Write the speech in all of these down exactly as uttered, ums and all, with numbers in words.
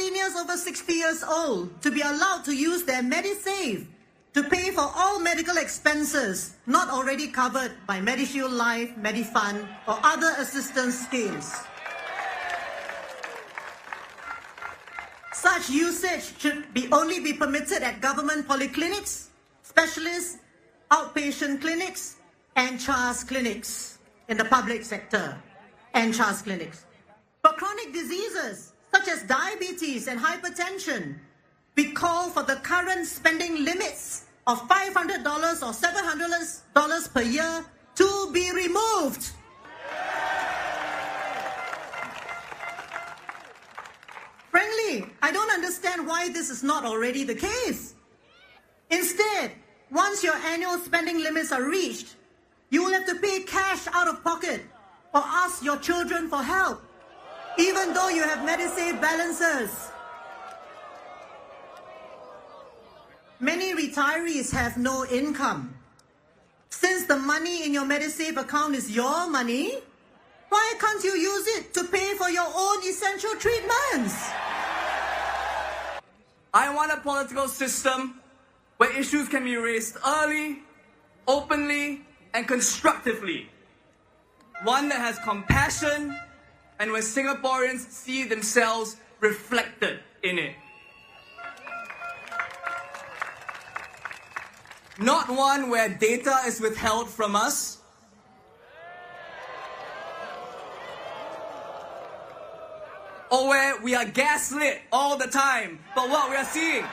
seniors over sixty years old to be allowed to use their MediSave to pay for all medical expenses not already covered by MediShield Life, MediFund, or other assistance schemes. Such usage should be only be permitted at government polyclinics, specialists, outpatient clinics, and C H A S clinics in the public sector, and C H A S clinics. For chronic diseases such as diabetes and hypertension, we call for the current spending limits of five hundred dollars or seven hundred dollars per year to be removed. Frankly, I don't understand why this is not already the case. Instead, once your annual spending limits are reached, you will have to pay cash out of pocket or ask your children for help, even though you have MediSave balances. Many retirees have no income. Since the money in your MediSave account is your money, why can't you use it to pay for your own essential treatments? I want a political system where issues can be raised early, openly, and constructively. One that has compassion and where Singaporeans see themselves reflected in it. Not one where data is withheld from us. Or where we are gaslit all the time by what we are seeing.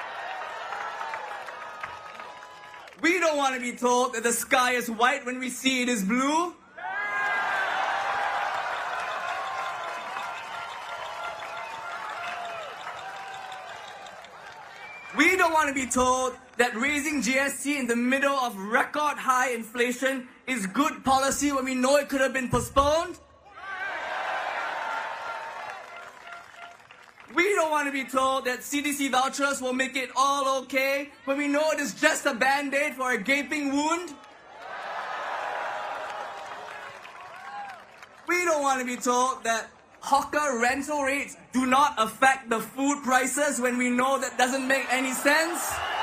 We don't want to be told that the sky is white when we see it is blue. We don't want to be told that raising G S T in the middle of record high inflation is good policy when we know it could have been postponed. We don't want to be told that C D C vouchers will make it all okay when we know it is just a band-aid for a gaping wound. We don't want to be told that hawker rental rates do not affect the food prices when we know that doesn't make any sense.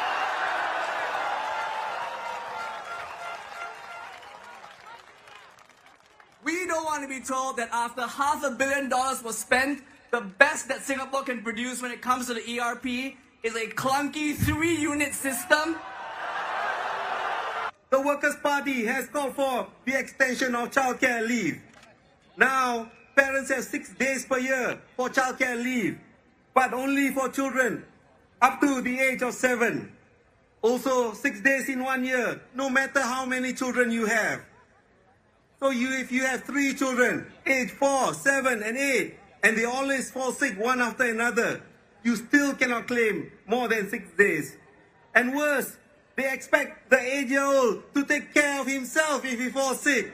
We don't want to be told that after half a billion dollars was spent, the best that Singapore can produce when it comes to the E R P is a clunky three-unit system. The Workers' Party has called for the extension of childcare leave. Now, parents have six days per year for childcare leave, but only for children up to the age of seven. Also, six days in one year, no matter how many children you have. So you, if you have three children, age four, seven, and eight, and they always fall sick one after another, you still cannot claim more than six days. And worse, they expect the eight-year-old to take care of himself if he falls sick.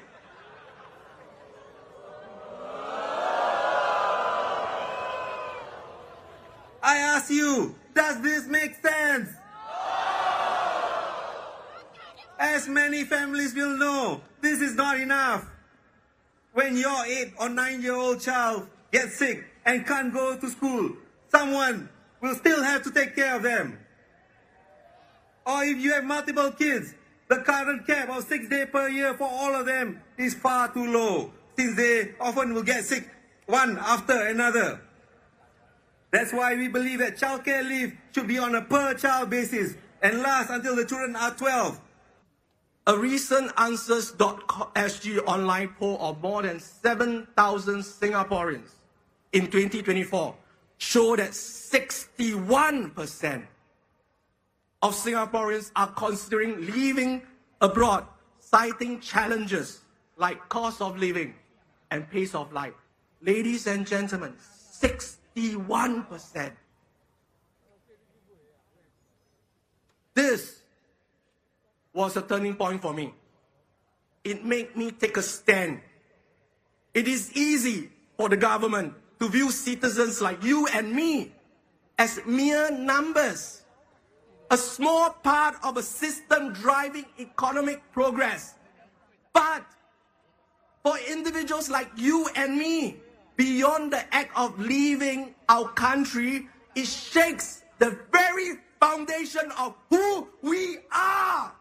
I ask you, does this make sense? As many families will know, this is not enough. When your eight or nine-year-old child gets sick and can't go to school, someone will still have to take care of them. Or if you have multiple kids, the current cap of six days per year for all of them is far too low, since they often will get sick one after another. That's why we believe that childcare leave should be on a per-child basis and last until the children are twelve. A recent answers dot S G online poll of more than seven thousand Singaporeans in twenty twenty-four showed that sixty-one percent of Singaporeans are considering leaving abroad, citing challenges like cost of living and pace of life. Ladies and gentlemen, sixty-one percent. This was a turning point for me. It made me take a stand. It is easy for the government to view citizens like you and me as mere numbers, a small part of a system driving economic progress. But for individuals like you and me, beyond the act of leaving our country, it shakes the very foundation of who we are.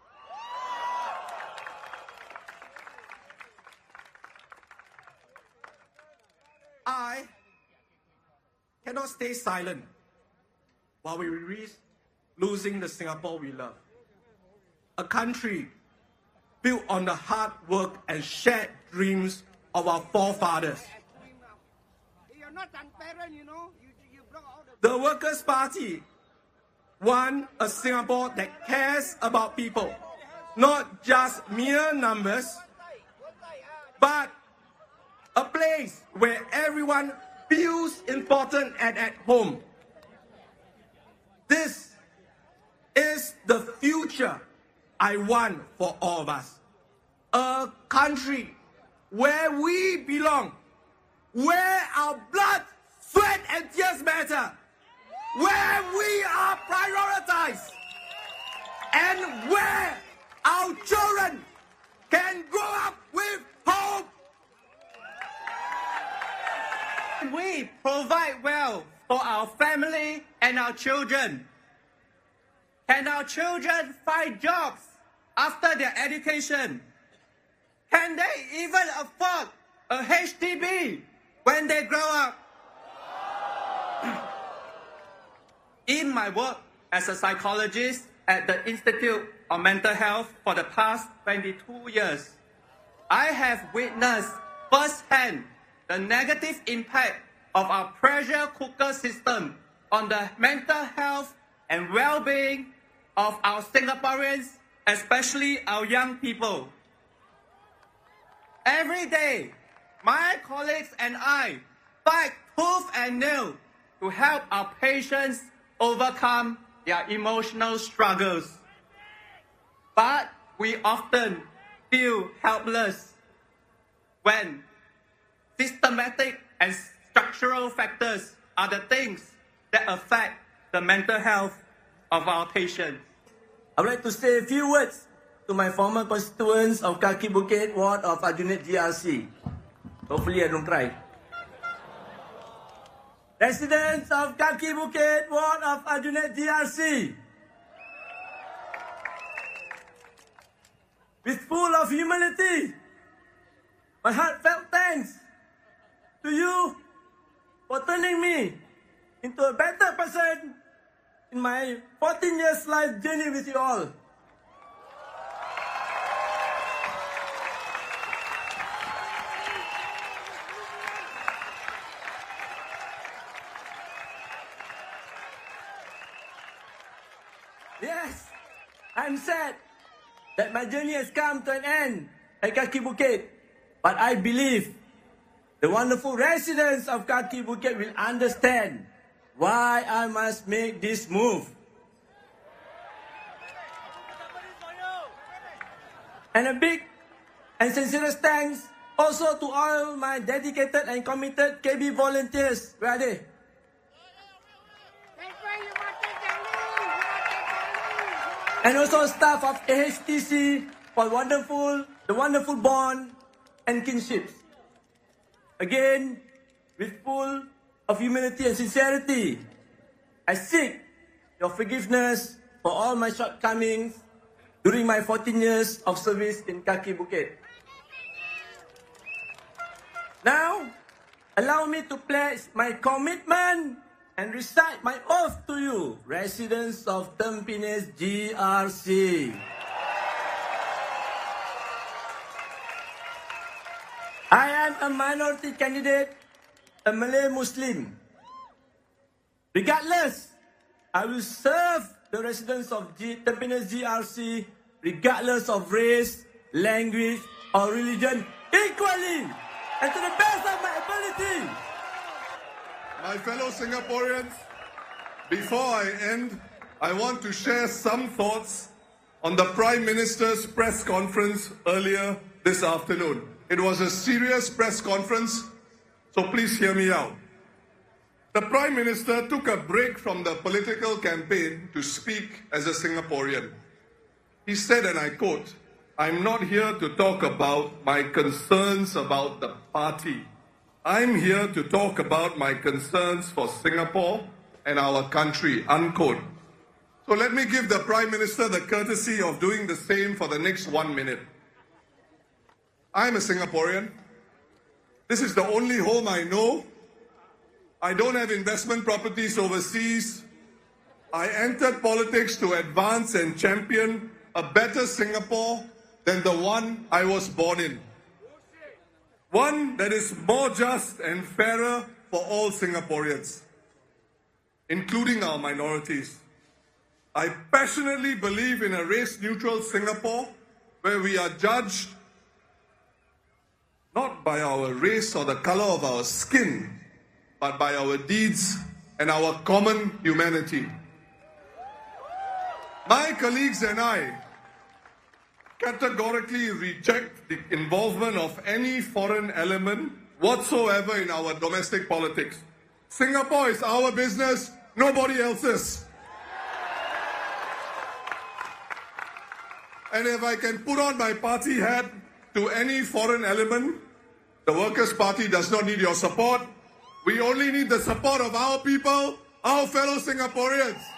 I cannot stay silent while we risk losing the Singapore we love. A country built on the hard work and shared dreams of our forefathers. You're not transparent, you know. You, you block all the... the Workers' Party want a Singapore that cares about people, not just mere numbers, but a place where everyone feels important and at home. This is the future I want for all of us. A country where we belong, where our blood, sweat and tears matter, where we are prioritized, and where our children can grow up with hope. We provide well for our family and our children. Can our children find jobs after their education? Can they even afford a H D B when they grow up? In my work as a psychologist at the Institute of Mental Health for the past twenty-two years, I have witnessed firsthand the negative impact of our pressure cooker system on the mental health and well-being of our Singaporeans, especially our young people. Every day, my colleagues and I fight tooth and nail to help our patients overcome their emotional struggles. But we often feel helpless when systematic and structural factors are the things that affect the mental health of our patients. I would like to say a few words to my former constituents of Kaki Bukit ward of Aljunied G R C. Hopefully I don't cry. Residents of Kaki Bukit ward of Aljunied G R C, with full of humility, my heartfelt thanks to you for turning me into a better person in my fourteen years life journey with you all. Yes, I'm sad that my journey has come to an end at Kaki Bukit, but I believe the wonderful residents of Kaki Bukit will understand why I must make this move. And a big and sincerest thanks also to all my dedicated and committed K B volunteers. Where are they? And also staff of A H T C for wonderful, the wonderful bond and kinships. Again, with full of humility and sincerity, I seek your forgiveness for all my shortcomings during my fourteen years of service in Kaki Bukit. Now, allow me to pledge my commitment and recite my oath to you, residents of Tampines G R C. I am a minority candidate, a Malay Muslim. Regardless, I will serve the residents of G Tampines G R C regardless of race, language, or religion equally and to the best of my ability. My fellow Singaporeans, before I end, I want to share some thoughts on the Prime Minister's press conference earlier this afternoon. It was a serious press conference, so please hear me out. The Prime Minister took a break from the political campaign to speak as a Singaporean. He said, and I quote, "I'm not here to talk about my concerns about the party. I'm here to talk about my concerns for Singapore and our country, unquote. So let me give the Prime Minister the courtesy of doing the same for the next one minute. I'm a Singaporean. This is the only home I know. I don't have investment properties overseas. I entered politics to advance and champion a better Singapore than the one I was born in. One that is more just and fairer for all Singaporeans, including our minorities. I passionately believe in a race-neutral Singapore where we are judged not by our race or the color of our skin, but by our deeds and our common humanity. My colleagues and I categorically reject the involvement of any foreign element whatsoever in our domestic politics. Singapore is our business, nobody else's. And if I can put on my party hat to any foreign element, the Workers' Party does not need your support. We only need the support of our people, our fellow Singaporeans.